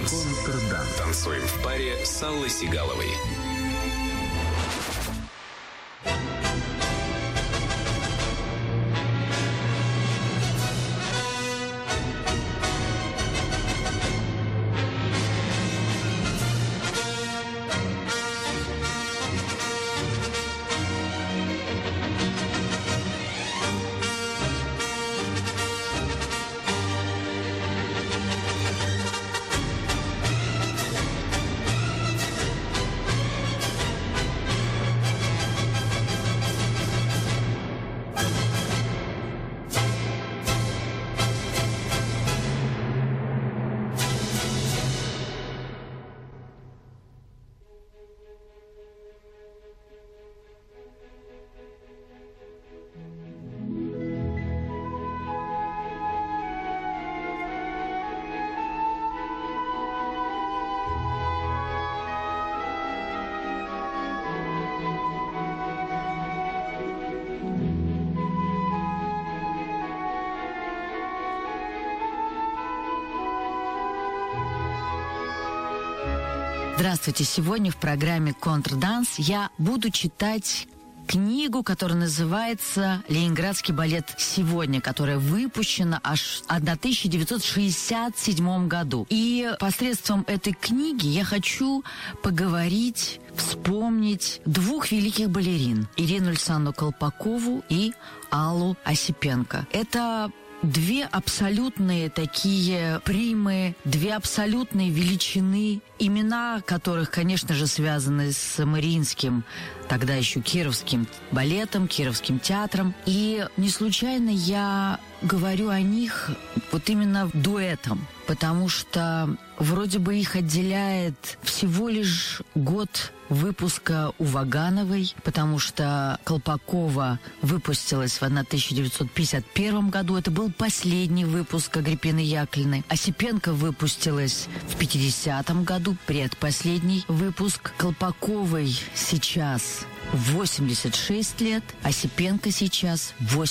Контрданс. Танцуем в паре с Аллой Сигаловой. Здравствуйте! Сегодня в программе «Контрданс» я буду читать книгу, которая называется «Ленинградский балет сегодня», которая выпущена аж в 1967 году. И посредством этой книги я хочу поговорить, вспомнить двух великих балерин – Ирину Александровну Колпакову и Аллу Осипенко. Это две абсолютные такие примы, две абсолютные величины, имена которых, конечно же, связаны с Мариинским, тогда еще Кировским балетом, Кировским театром. И не случайно я говорю о них вот именно дуэтом, потому что вроде бы их отделяет всего лишь год выпуска у Вагановой, потому что Колпакова выпустилась в 1951 году. Это был последний выпуск Агриппины Яковлевны. Осипенко выпустилась в 50-м году, предпоследний выпуск. Колпаковой сейчас 86 лет, Осипенко сейчас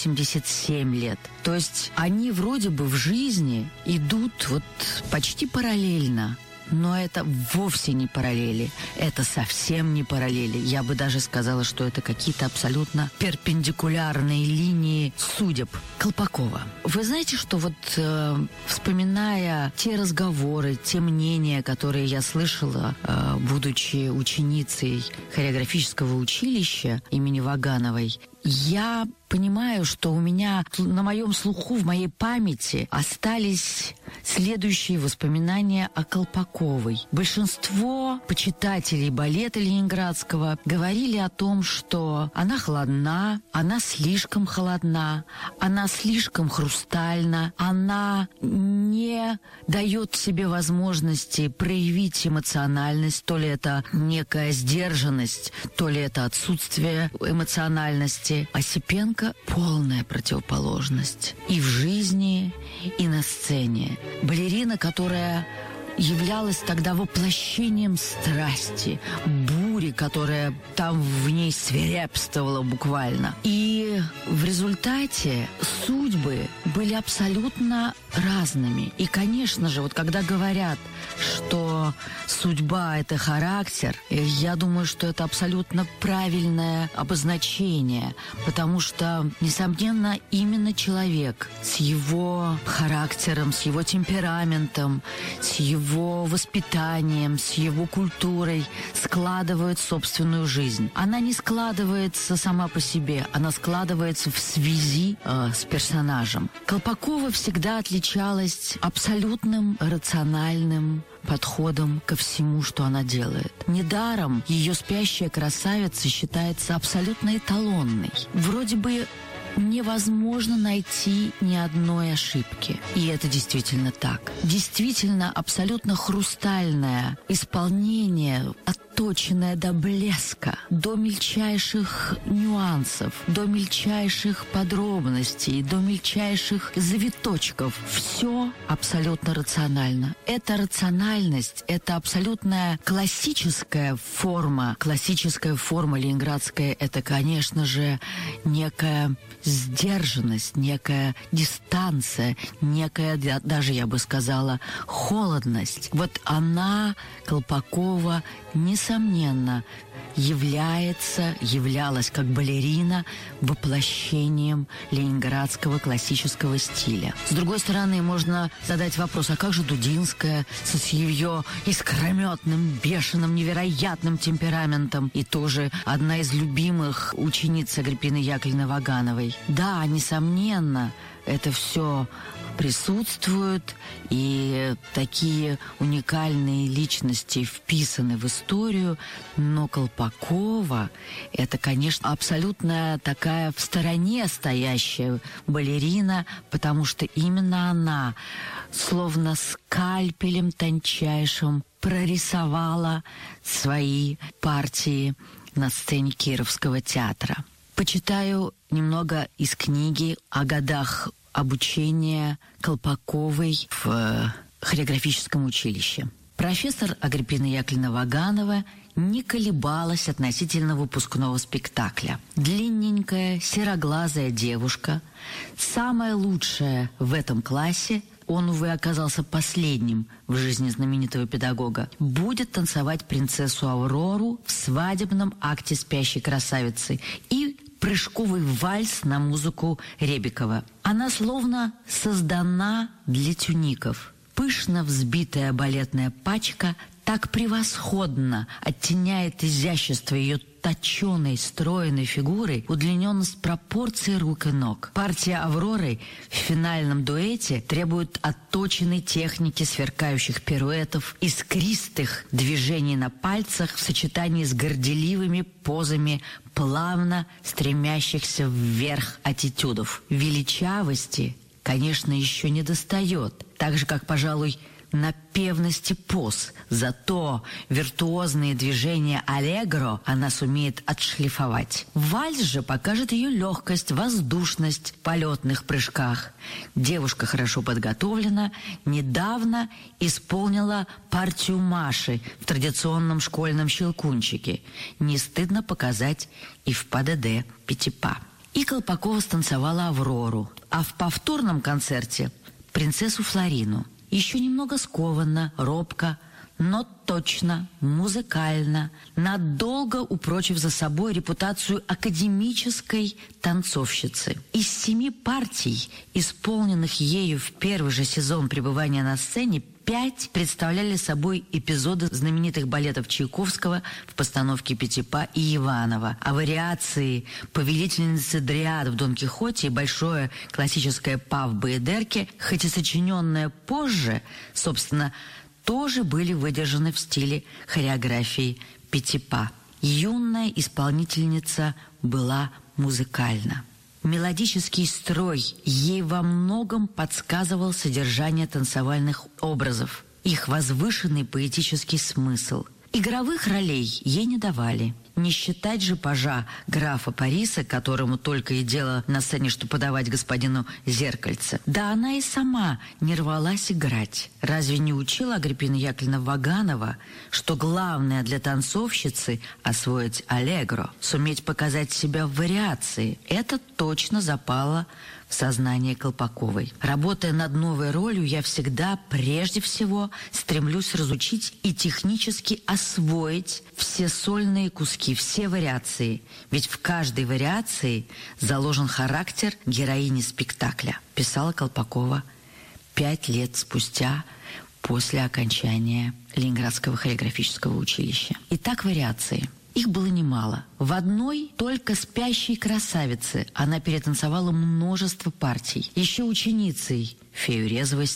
87 лет. То есть они вроде бы в жизни идут вот почти параллельно. Но это вовсе не параллели. Это совсем не параллели. Я бы даже сказала, что это какие-то абсолютно перпендикулярные линии судеб. Колпакова. Вы знаете, что вот вспоминая те разговоры, те мнения, которые я слышала, будучи ученицей хореографического училища имени Вагановой, я понимаю, что у меня на моем слуху, в моей памяти остались следующие воспоминания о Колпаковой. Большинство почитателей балета ленинградского говорили о том, что она холодна, она слишком холодна, она слишком хрустальна, она не дает себе возможности проявить эмоциональность, то ли это некая сдержанность, то ли это отсутствие эмоциональности. Осипенко — полная противоположность и в жизни, и на сцене. Балерина, которая являлась тогда воплощением страсти, бури, которая там в ней свирепствовала буквально. И в результате судьбы были абсолютно разными. И, конечно же, вот когда говорят, что судьба — это характер, я думаю, что это абсолютно правильное обозначение, потому что, несомненно, именно человек с его характером, с его темпераментом, с его воспитанием, с его культурой складывает собственную жизнь. Она не складывается сама по себе, она складывается в связи с персонажем. Колпакова всегда отличалась абсолютным рациональным подходом ко всему, что она делает. Недаром ее «Спящая красавица» считается абсолютно эталонной. Вроде бы невозможно найти ни одной ошибки. И это действительно так. Действительно абсолютно хрустальное исполнение, отточенная до блеска, до мельчайших нюансов, до мельчайших подробностей, до мельчайших завиточков. Все абсолютно рационально. Эта рациональность, это абсолютная классическая форма ленинградская, это, конечно же, некая сдержанность, некая дистанция, некая, даже я бы сказала, холодность. Вот она, Колпакова, несомненно, являлась как балерина воплощением ленинградского классического стиля. С другой стороны, можно задать вопрос, а как же Дудинская с ее искрометным, бешеным, невероятным темпераментом? И тоже одна из любимых учениц Агриппины Яковлевны Вагановой. Да, несомненно, это все присутствуют, и такие уникальные личности вписаны в историю, но Колпакова – это, конечно, абсолютно такая в стороне стоящая балерина, потому что именно она, словно скальпелем тончайшим, прорисовала свои партии на сцене Кировского театра. Почитаю немного из книги о годах обучения Колпаковой в хореографическом училище. Профессор Агриппина Яковлевна Ваганова не колебалась относительно выпускного спектакля. Длинненькая, сероглазая девушка, самая лучшая в этом классе, он, увы, оказался последним в жизни знаменитого педагога, будет танцевать принцессу Аврору в свадебном акте «Спящей красавицы» и прыжковый вальс на музыку Ребекова. Она словно создана для тюников. Пышно взбитая балетная пачка так превосходно оттеняет изящество ее точеной, стройной фигуры, удлиненность пропорций рук и ног. Партия Авроры в финальном дуэте требует отточенной техники сверкающих пируэтов, искристых движений на пальцах в сочетании с горделивыми позами плавно стремящихся вверх аттитюдов. Величавости, конечно, еще не достает, так же, как, пожалуй, напевности поз. Зато виртуозные движения аллегро она сумеет отшлифовать. Вальс же покажет ее легкость, воздушность в полетных прыжках. Девушка хорошо подготовлена, недавно исполнила партию Маши в традиционном школьном щелкунчике. Не стыдно показать и в ПДД Пятипа. И Колпакова станцевала Аврору, а в повторном концерте принцессу Флорину. Еще немного скованно, робко, но точно, музыкально, надолго упрочив за собой репутацию академической танцовщицы. Из 7 партий, исполненных ею в первый же сезон пребывания на сцене, 5 представляли собой эпизоды знаменитых балетов Чайковского в постановке Пятипа и Иванова, а вариации «Повелительницы Дриад» в «Дон Кихоте» и большое классическое «Па в Баядерке», хоть и сочиненное позже, собственно, тоже были выдержаны в стиле хореографии Пятипа. Юная исполнительница была музыкальна. Мелодический строй ей во многом подсказывал содержание танцевальных образов, их возвышенный поэтический смысл. Игровых ролей ей не давали. Не считать же пажа графа Париса, которому только и дело на сцене, что подавать господину зеркальце. Да она и сама не рвалась играть. Разве не учила Агриппина Яковлевна Ваганова, что главное для танцовщицы – освоить аллегро, суметь показать себя в вариации? Это точно запало в сознание Колпаковой. Работая над новой ролью, я всегда, прежде всего, стремлюсь разучить и технически освоить все сольные куски, все вариации. Ведь в каждой вариации заложен характер героини спектакля, писала Колпакова 5 лет спустя после окончания Ленинградского хореографического училища. Итак, вариации. Их было немало. В одной только «Спящей красавице» она перетанцевала множество партий. Еще ученицей «Фею резвости»,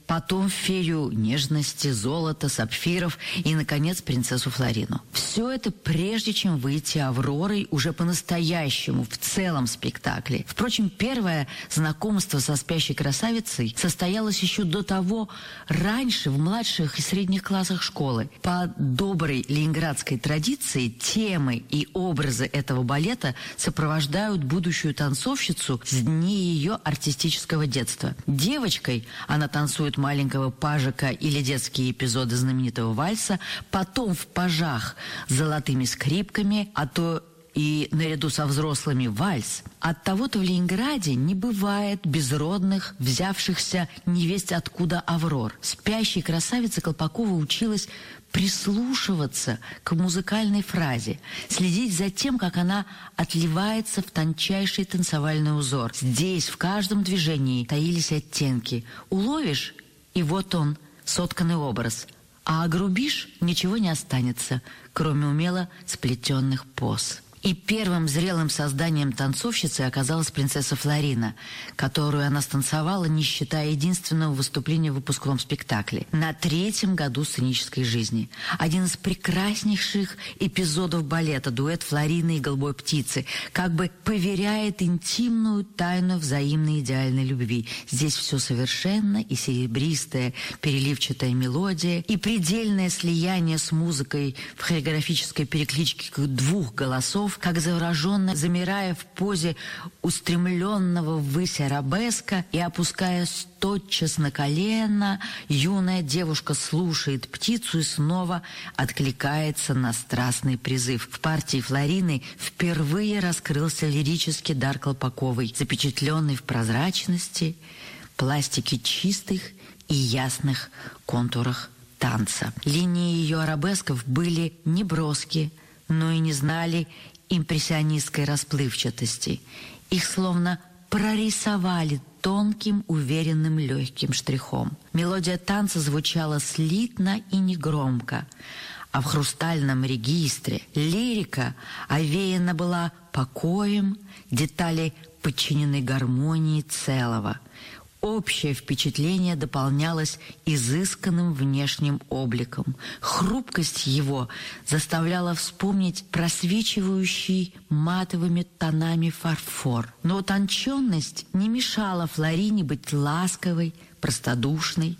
потом фею нежности, золота, сапфиров и, наконец, принцессу Флорину. Все это прежде чем выйти Авророй уже по-настоящему в целом спектакле. Впрочем, первое знакомство со спящей красавицей состоялось еще до того, раньше, в младших и средних классах школы. По доброй ленинградской традиции темы и образы этого балета сопровождают будущую танцовщицу с дней ее артистического детства. Девочкой она танцует маленького пажика или детские эпизоды знаменитого вальса, потом в пажах с золотыми скрипками, а то и наряду со взрослыми вальс. Оттого-то в Ленинграде не бывает безродных, взявшихся невесть откуда Аврор. Спящей красавица Колпакова училась прислушиваться к музыкальной фразе, следить за тем, как она отливается в тончайший танцевальный узор. Здесь в каждом движении таились оттенки. Уловишь, и вот он, сотканный образ. А огрубишь, ничего не останется, кроме умело сплетенных поз. И первым зрелым созданием танцовщицы оказалась принцесса Флорина, которую она станцевала, не считая единственного выступления в выпускном спектакле, на 3-м году сценической жизни. Один из прекраснейших эпизодов балета, дуэт Флорины и голубой птицы, как бы поверяет интимную тайну взаимной идеальной любви. Здесь все совершенно, и серебристая переливчатая мелодия, и предельное слияние с музыкой в хореографической перекличке двух голосов, как завороженно, замирая в позе устремленного ввысь арабеска и опускаясь тотчас на колено, юная девушка слушает птицу и снова откликается на страстный призыв. В партии Флорины впервые раскрылся лирический дар Колпаковой, запечатленный в прозрачности, пластике чистых и ясных контурах танца. Линии ее арабесков были неброски, но и не знали импрессионистской расплывчатости. Их словно прорисовали тонким, уверенным, легким штрихом. Мелодия танца звучала слитно и негромко, а в хрустальном регистре лирика овеяна была покоем, детали подчинены гармонии целого. Общее впечатление дополнялось изысканным внешним обликом. Хрупкость его заставляла вспомнить просвечивающий матовыми тонами фарфор. Но утонченность не мешала Флорине быть ласковой, простодушной.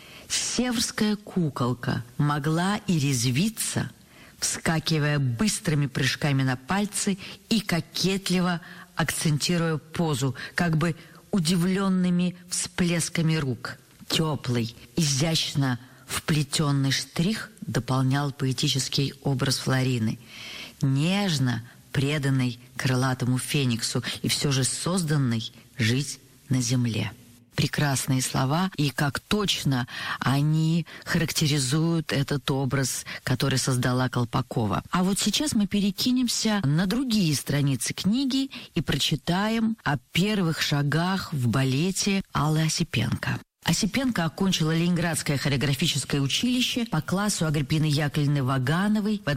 Севрская куколка могла и резвиться, вскакивая быстрыми прыжками на пальцы и кокетливо акцентируя позу, как бы удивленными всплесками рук. Теплый, изящно вплетенный штрих дополнял поэтический образ Флорины. Нежно преданный крылатому фениксу и все же созданный жить на земле. Прекрасные слова, и как точно они характеризуют этот образ, который создала Колпакова. А вот сейчас мы перекинемся на другие страницы книги и прочитаем о первых шагах в балете Аллы Осипенко. Осипенко окончила Ленинградское хореографическое училище по классу Агриппины Яковлевны Вагановой в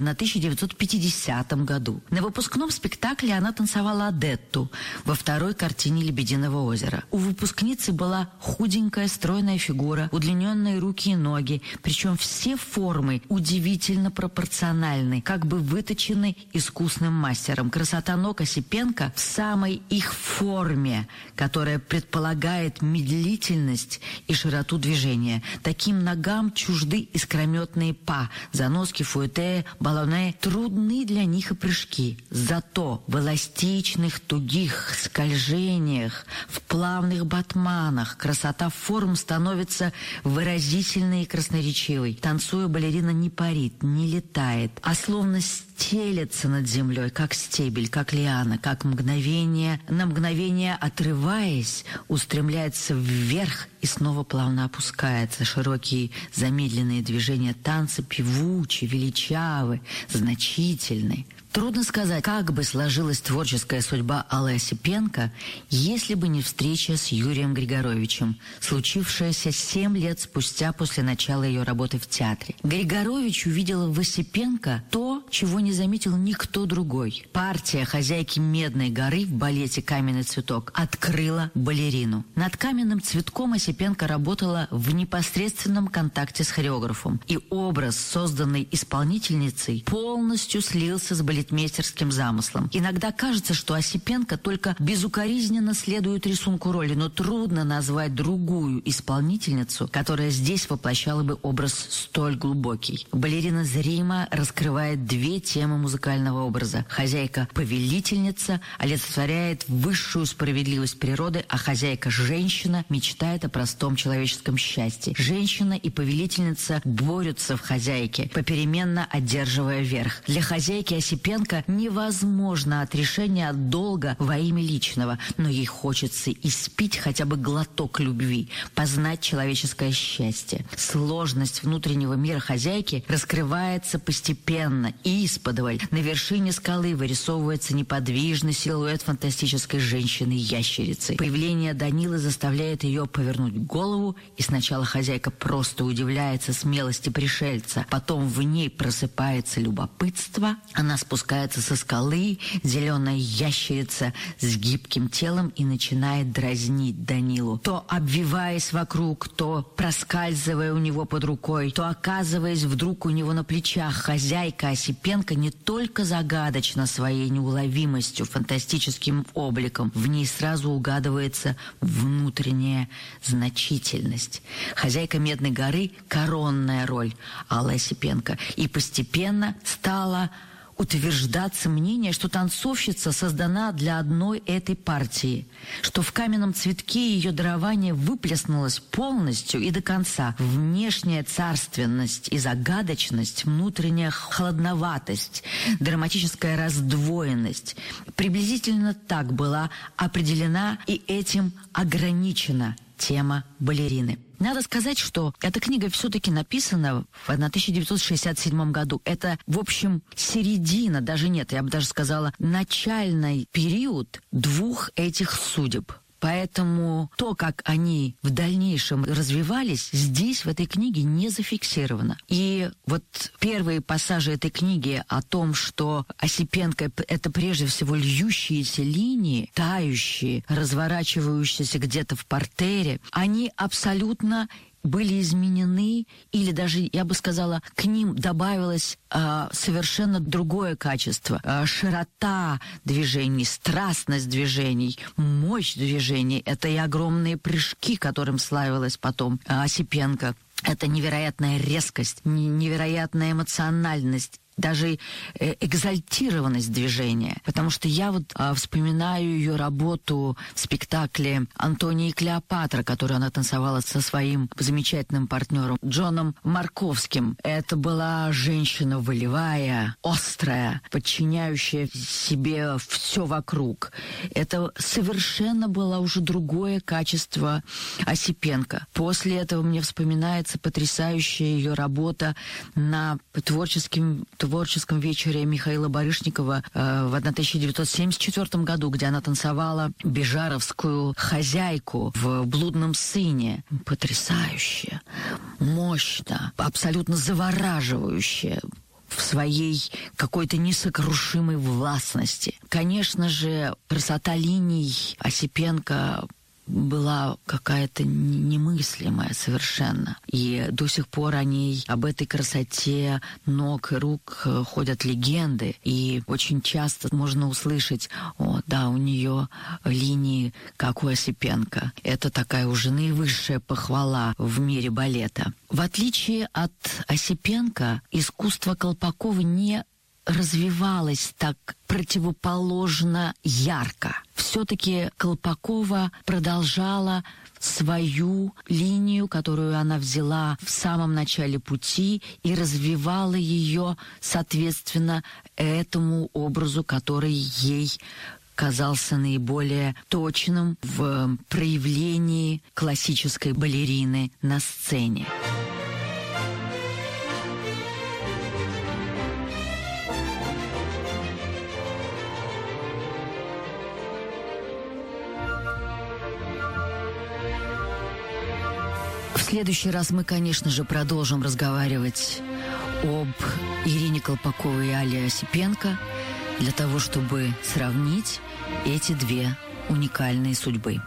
1950 году. На выпускном спектакле она танцевала Адетту во второй картине «Лебединого озера». У выпускницы была худенькая, стройная фигура, удлиненные руки и ноги, причем все формы удивительно пропорциональны, как бы выточены искусным мастером. Красота ног Осипенко в самой их форме, которая предполагает медлительность и широту движения. Таким ногам чужды искрометные па, заноски, фуэте, баллоне. Трудны для них и прыжки. Зато в эластичных, тугих скольжениях, в плавных батманах красота форм становится выразительной и красноречивой. Танцуя, балерина не парит, не летает, а словно стелется над землей, как стебель, как лиана, как мгновение, на мгновение отрываясь, устремляется вверх и снова плавно опускается. Широкие замедленные движения танца певучи, величавы, значительны. Трудно сказать, как бы сложилась творческая судьба Аллы Осипенко, если бы не встреча с Юрием Григоровичем, случившаяся 7 лет спустя после начала ее работы в театре. Григорович увидел в Осипенко то, чего не заметил никто другой. Партия хозяйки Медной горы в балете «Каменный цветок» открыла балерину. Над «Каменным цветком» Осипенко работала в непосредственном контакте с хореографом, и образ, созданный исполнительницей, полностью слился с балетмейстерским замыслом. Иногда кажется, что Осипенко только безукоризненно следует рисунку роли, но трудно назвать другую исполнительницу, которая здесь воплощала бы образ столь глубокий. Балерина зримо раскрывает 2 темы музыкального образа. Хозяйка-повелительница олицетворяет высшую справедливость природы, а хозяйка-женщина мечтает о простом человеческом счастье. Женщина и повелительница борются в хозяйке, попеременно одерживая верх. Для хозяйки Осипенко невозможно отрешение от долга во имя личного, но ей хочется испить хотя бы глоток любви, познать человеческое счастье. Сложность внутреннего мира хозяйки раскрывается постепенно и исподволь. На вершине скалы вырисовывается неподвижный силуэт фантастической женщины-ящерицы. Появление Данилы заставляет ее повернуть голову, и сначала хозяйка просто удивляется смелости пришельца, потом в ней просыпается любопытство, она спускается со скалы, зеленая ящерица с гибким телом, и начинает дразнить Данилу, то обвиваясь вокруг, то проскальзывая у него под рукой, то оказываясь вдруг у него на плечах. Хозяйка Осипенко не только загадочна своей неуловимостью, фантастическим обликом, в ней сразу угадывается внутренняя значительность. Хозяйка Медной горы — коронная роль Аллы Осипенко, и постепенно стала утверждаться мнение, что танцовщица создана для одной этой партии, что в «Каменном цветке» ее дарование выплеснулось полностью и до конца. Внешняя царственность и загадочность, внутренняя холодноватость, драматическая раздвоенность. Приблизительно так была определена и этим ограничена тема балерины. Надо сказать, что эта книга все-таки написана в 1967 году. Это, в общем, середина, даже нет, я бы даже сказала, начальный период 2 этих судеб. Поэтому то, как они в дальнейшем развивались, здесь, в этой книге, не зафиксировано. И вот первые пассажи этой книги о том, что Осипенко — это прежде всего льющиеся линии, тающие, разворачивающиеся где-то в партере, они абсолютно были изменены, или даже, я бы сказала, к ним добавилось совершенно другое качество. Широта движений, страстность движений, мощь движений. Это и огромные прыжки, которым славилась потом Осипенко. Это невероятная резкость, невероятная эмоциональность, даже экзальтированность движения. Потому что я вот вспоминаю ее работу в спектакле «Антония и Клеопатра», которую она танцевала со своим замечательным партнером Джоном Марковским. Это была женщина волевая, острая, подчиняющая себе все вокруг. Это совершенно было уже другое качество Осипенко. После этого мне вспоминается потрясающая ее работа на творческом вечере Михаила Барышникова в 1974 году, где она танцевала бежаровскую хозяйку в «Блудном сыне». Потрясающе, мощно, абсолютно завораживающе в своей какой-то несокрушимой властности. Конечно же, красота линий Осипенко была какая-то немыслимая совершенно. И до сих пор об этой красоте ног и рук ходят легенды. И очень часто можно услышать: о, да, у нее линии, как у Осипенко. Это такая уже наивысшая похвала в мире балета. В отличие от Осипенко, искусство Колпакова не развивалась так противоположно ярко. Все-таки Колпакова продолжала свою линию, которую она взяла в самом начале пути, и развивала ее соответственно этому образу, который ей казался наиболее точным в проявлении классической балерины на сцене. В следующий раз мы, конечно же, продолжим разговаривать об Ирине Колпаковой и Алле Осипенко для того, чтобы сравнить эти две уникальные судьбы.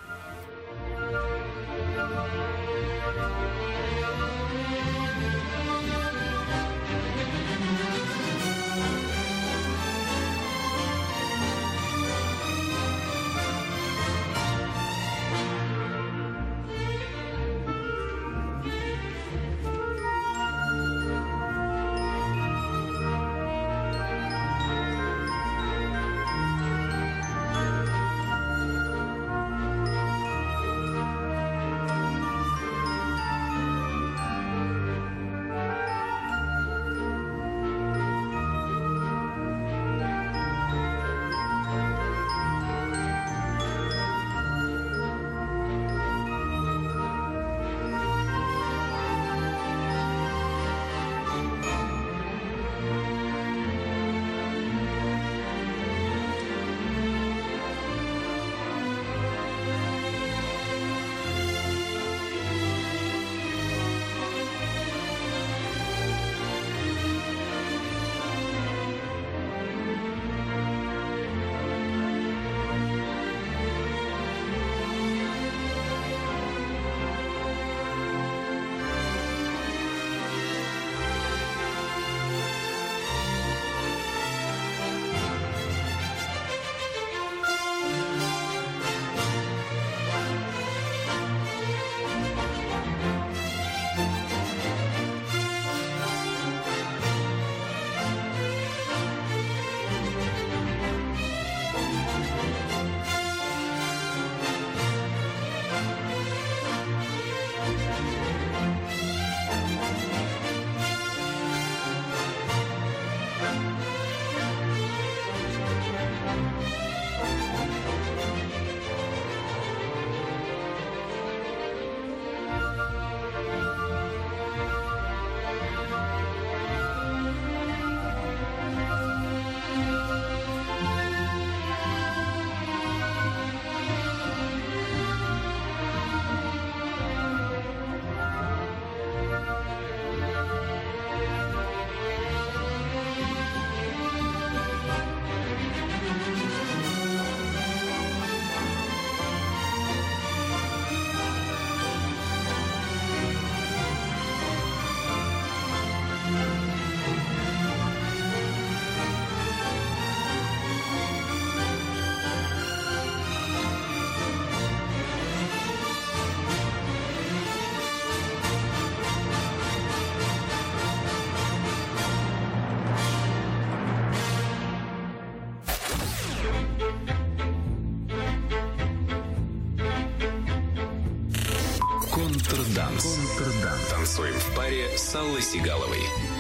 Контрданс. Танцуем в паре с Аллой Сигаловой.